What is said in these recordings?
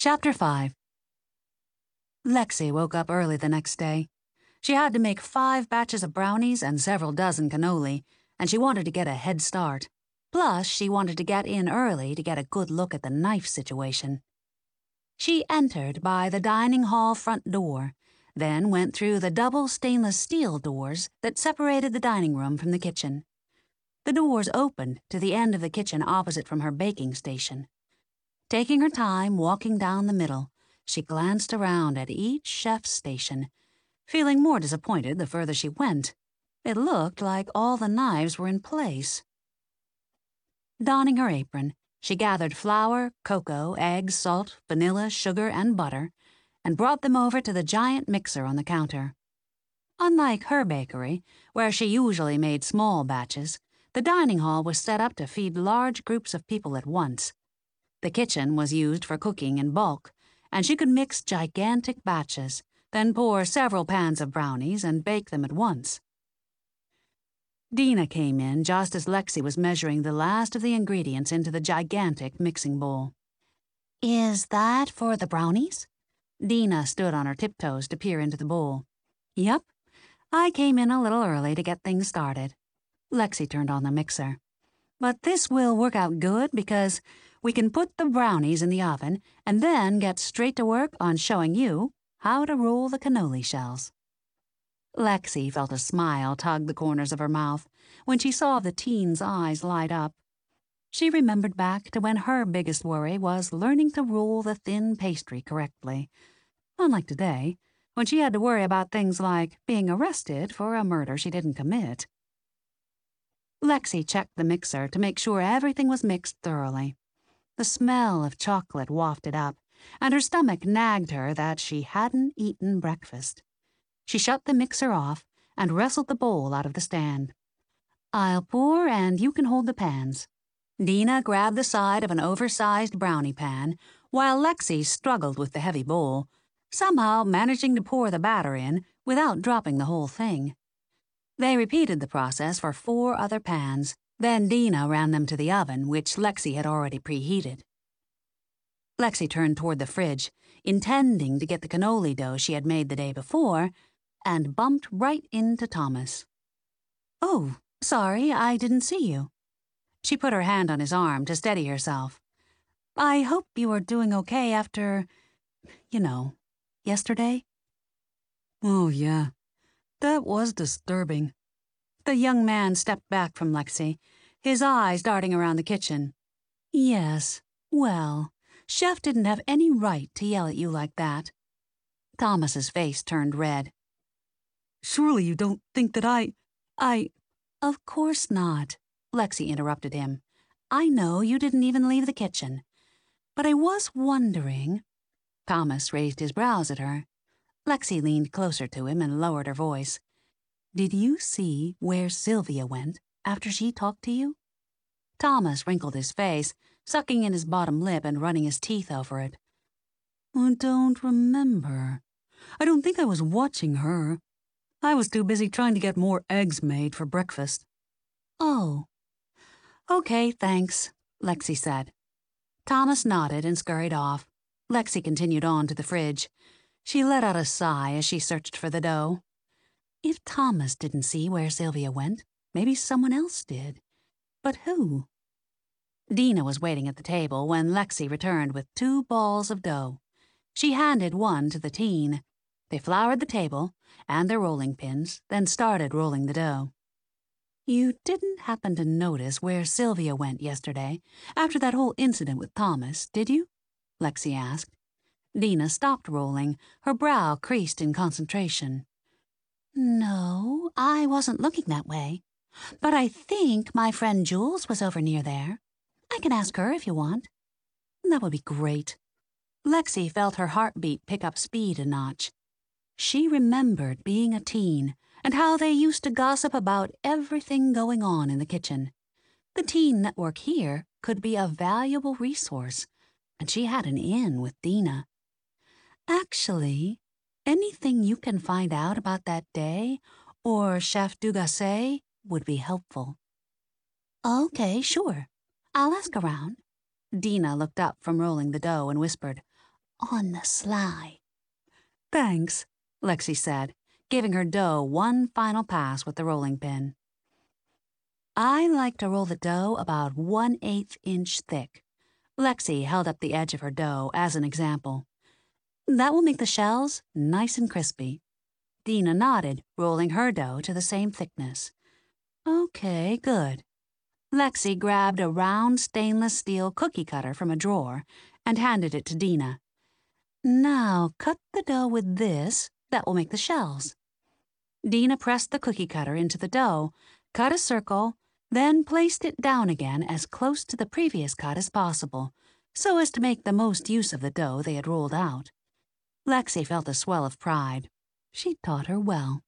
Chapter 5. Lexi woke up early the next day. She had to make 5 batches of brownies and several dozen cannoli, and she wanted to get a head start. Plus, she wanted to get in early to get a good look at the knife situation. She entered by the dining hall front door, then went through the double stainless steel doors that separated the dining room from the kitchen. The doors opened to the end of the kitchen opposite from her baking station. Taking her time walking down the middle, she glanced around at each chef's station, feeling more disappointed the further she went. It looked like all the knives were in place. Donning her apron, she gathered flour, cocoa, eggs, salt, vanilla, sugar, and butter, and brought them over to the giant mixer on the counter. Unlike her bakery, where she usually made small batches, the dining hall was set up to feed large groups of people at once. The kitchen was used for cooking in bulk, and she could mix gigantic batches, then pour several pans of brownies and bake them at once. Dina came in just as Lexi was measuring the last of the ingredients into the gigantic mixing bowl. "Is that for the brownies?" Dina stood on her tiptoes to peer into the bowl. "Yep. I came in a little early to get things started." Lexi turned on the mixer. "But this will work out good because we can put the brownies in the oven and then get straight to work on showing you how to roll the cannoli shells." Lexi felt a smile tug the corners of her mouth when she saw the teen's eyes light up. She remembered back to when her biggest worry was learning to roll the thin pastry correctly, unlike today, when she had to worry about things like being arrested for a murder she didn't commit. Lexi checked the mixer to make sure everything was mixed thoroughly. The smell of chocolate wafted up, and her stomach nagged her that she hadn't eaten breakfast. She shut the mixer off and wrestled the bowl out of the stand. "I'll pour and you can hold the pans." Dina grabbed the side of an oversized brownie pan, while Lexi struggled with the heavy bowl, somehow managing to pour the batter in without dropping the whole thing. They repeated the process for 4 other pans. Then Dina ran them to the oven, which Lexi had already preheated. Lexi turned toward the fridge, intending to get the cannoli dough she had made the day before, and bumped right into Thomas. "Oh, sorry, I didn't see you." She put her hand on his arm to steady herself. "I hope you are doing okay after, yesterday." "Oh, yeah, that was disturbing." The young man stepped back from Lexi, his eyes darting around the kitchen. "Yes, well, Chef didn't have any right to yell at you like that." Thomas's face turned red. "Surely you don't think that I... "Of course not," Lexi interrupted him. "I know you didn't even leave the kitchen. But I was wondering..." Thomas raised his brows at her. Lexi leaned closer to him and lowered her voice. "Did you see where Sylvia went after she talked to you?" Thomas wrinkled his face, sucking in his bottom lip and running his teeth over it. "I don't remember. I don't think I was watching her. I was too busy trying to get more eggs made for breakfast." "Oh. Okay, thanks," Lexi said. Thomas nodded and scurried off. Lexi continued on to the fridge. She let out a sigh as she searched for the dough. If Thomas didn't see where Sylvia went, maybe someone else did. But who? Dina was waiting at the table when Lexi returned with 2 balls of dough. She handed one to the teen. They floured the table and their rolling pins, then started rolling the dough. "You didn't happen to notice where Sylvia went yesterday, after that whole incident with Thomas, did you?" Lexi asked. Dina stopped rolling, her brow creased in concentration. "No, I wasn't looking that way. But I think my friend Jules was over near there. I can ask her if you want." "That would be great." Lexi felt her heartbeat pick up speed a notch. She remembered being a teen and how they used to gossip about everything going on in the kitchen. The teen network here could be a valuable resource, and she had an in with Dina. "Actually, anything you can find out about that day, or Chef Dugasset, would be helpful." "Okay, sure. I'll ask around." Dina looked up from rolling the dough and whispered, on the sly." "Thanks," Lexi said, giving her dough one final pass with the rolling pin. "I like to roll the dough about 1/8 inch thick." Lexi held up the edge of her dough as an example. "That will make the shells nice and crispy." Dina nodded, rolling her dough to the same thickness. "Okay, good." Lexi grabbed a round stainless steel cookie cutter from a drawer and handed it to Dina. "Now cut the dough with this. That will make the shells." Dina pressed the cookie cutter into the dough, cut a circle, then placed it down again as close to the previous cut as possible, so as to make the most use of the dough they had rolled out. Lexi felt a swell of pride. She'd taught her well.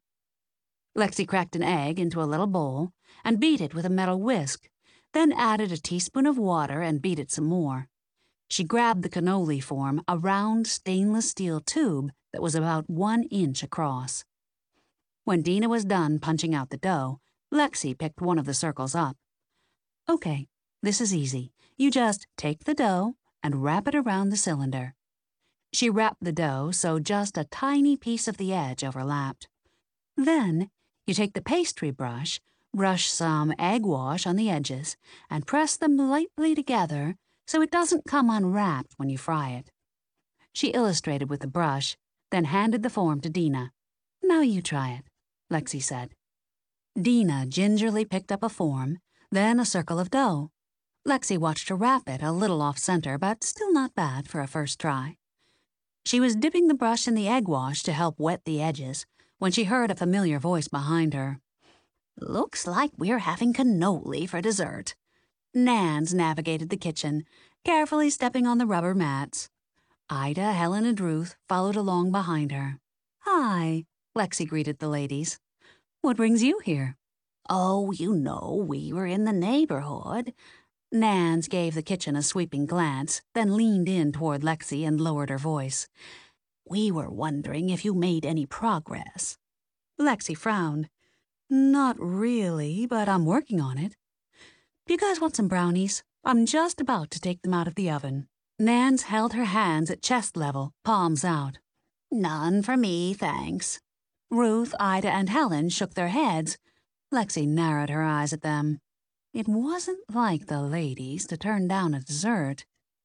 Lexi cracked an egg into a little bowl and beat it with a metal whisk, then added a teaspoon of water and beat it some more. She grabbed the cannoli form, a round stainless steel tube that was about 1 inch across. When Dina was done punching out the dough, Lexi picked one of the circles up. "Okay, this is easy. You just take the dough and wrap it around the cylinder." She wrapped the dough so just a tiny piece of the edge overlapped. Then you take the pastry brush, brush some egg wash on the edges, and press them lightly together so it doesn't come unwrapped when you fry it. She illustrated with the brush, then handed the form to Dina. "Now you try it," Lexi said. Dina gingerly picked up a form, then a circle of dough. Lexi watched her wrap it a little off-center, but still not bad for a first try. She was dipping the brush in the egg wash to help wet the edges when she heard a familiar voice behind her. "Looks like we're having cannoli for dessert." Nans navigated the kitchen, carefully stepping on the rubber mats. Ida, Helen, and Ruth followed along behind her. "Hi," Lexi greeted the ladies. "What brings you here?" "Oh, you know, we were in the neighborhood." Nans gave the kitchen a sweeping glance, then leaned in toward Lexi and lowered her voice. "We were wondering if you made any progress." Lexi frowned. "Not really, but I'm working on it. Do you guys want some brownies? I'm just about to take them out of the oven." Nans held her hands at chest level, palms out. "None for me, thanks." Ruth, Ida, and Helen shook their heads. Lexi narrowed her eyes at them. It wasn't like the ladies to turn down a dessert.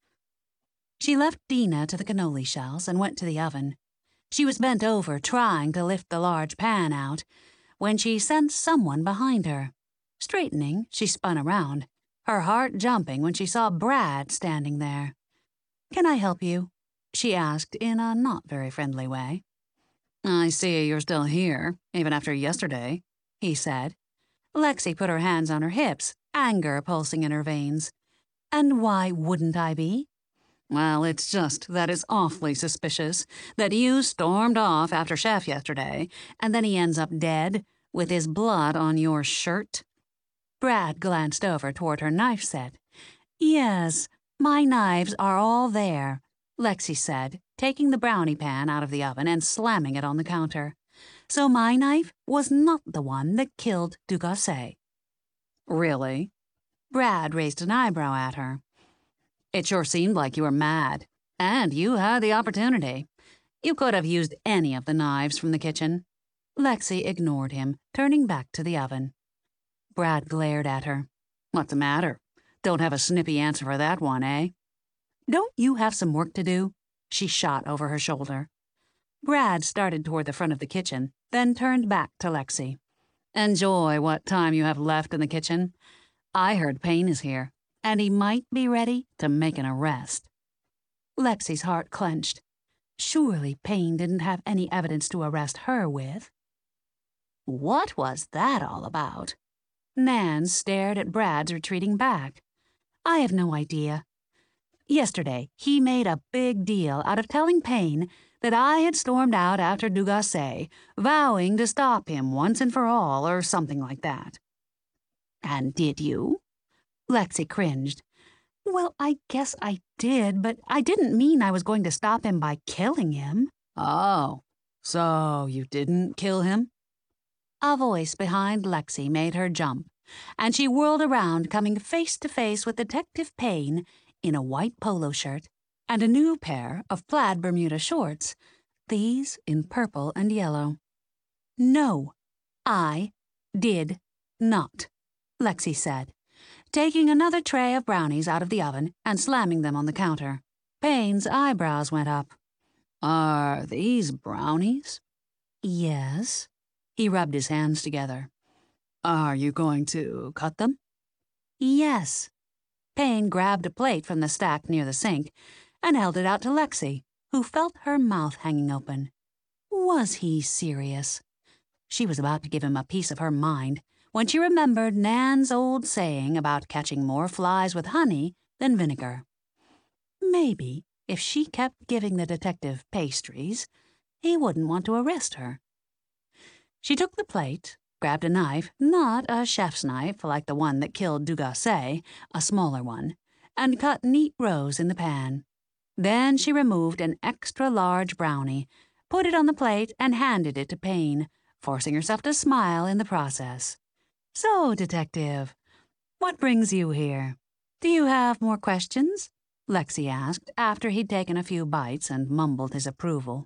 She left Dina to the cannoli shells and went to the oven. She was bent over, trying to lift the large pan out, when she sensed someone behind her. Straightening, she spun around, her heart jumping when she saw Brad standing there. "Can I help you?" she asked in a not very friendly way. "I see you're still here, even after yesterday," he said. Lexi put her hands on her hips, anger pulsing in her veins. "And why wouldn't I be?" "Well, it's just that it's awfully suspicious that you stormed off after Chef yesterday, and then he ends up dead, with his blood on your shirt." Brad glanced over toward her knife set. "Yes, my knives are all there," Lexi said, taking the brownie pan out of the oven and slamming it on the counter. "So my knife was not the one that killed Dugasse." "Really?" Brad raised an eyebrow at her. "It sure seemed like you were mad, and you had the opportunity. You could have used any of the knives from the kitchen." Lexi ignored him, turning back to the oven. Brad glared at her. "What's the matter? Don't have a snippy answer for that one, eh?" "Don't you have some work to do?" she shot over her shoulder. Brad started toward the front of the kitchen, then turned back to Lexi. "Enjoy what time you have left in the kitchen. I heard Payne is here, and he might be ready to make an arrest." Lexi's heart clenched. Surely Payne didn't have any evidence to arrest her with. "What was that all about?" Nans stared at Brad's retreating back. "I have no idea. Yesterday, he made a big deal out of telling Payne that I had stormed out after Dugasse, vowing to stop him once and for all, or something like that." "And did you?" Lexi cringed. "Well, I guess I did, but I didn't mean I was going to stop him by killing him." "Oh, so you didn't kill him?" A voice behind Lexi made her jump, and she whirled around, coming face to face with Detective Payne in a white polo shirt and a new pair of plaid Bermuda shorts, these in purple and yellow. "No, I did not," Lexi said, taking another tray of brownies out of the oven and slamming them on the counter. Payne's eyebrows went up. "Are these brownies?" "Yes." He rubbed his hands together. "Are you going to cut them?" "Yes." Payne grabbed a plate from the stack near the sink and held it out to Lexi, who felt her mouth hanging open. Was he serious? She was about to give him a piece of her mind when she remembered Nan's old saying about catching more flies with honey than vinegar. Maybe if she kept giving the detective pastries, he wouldn't want to arrest her. She took the plate, grabbed a knife, not a chef's knife like the one that killed Dugasset, a smaller one, and cut neat rows in the pan. Then she removed an extra-large brownie, put it on the plate, and handed it to Payne, forcing herself to smile in the process. "So, Detective, what brings you here? Do you have more questions?" Lexi asked after he'd taken a few bites and mumbled his approval.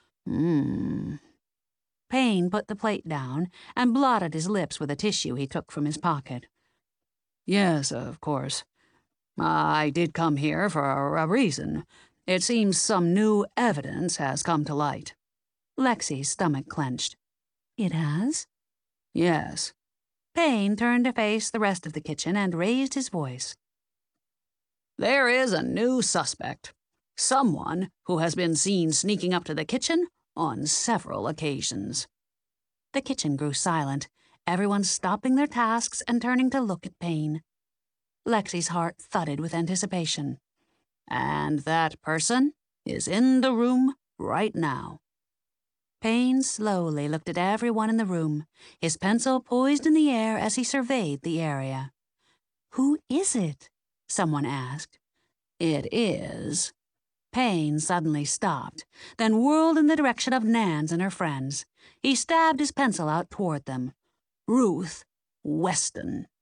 Payne put the plate down and blotted his lips with a tissue he took from his pocket. "Yes, of course. I did come here for a reason. It seems some new evidence has come to light." Lexi's stomach clenched. "It has?" "Yes." Payne turned to face the rest of the kitchen and raised his voice. "There is a new suspect. Someone who has been seen sneaking up to the kitchen on several occasions." The kitchen grew silent, everyone stopping their tasks and turning to look at Payne. Lexi's heart thudded with anticipation. "And that person is in the room right now." Payne slowly looked at everyone in the room, his pencil poised in the air as he surveyed the area. "Who is it?" someone asked. "It is—" Payne suddenly stopped, then whirled in the direction of Nan's and her friends. He stabbed his pencil out toward them. "Ruth Weston."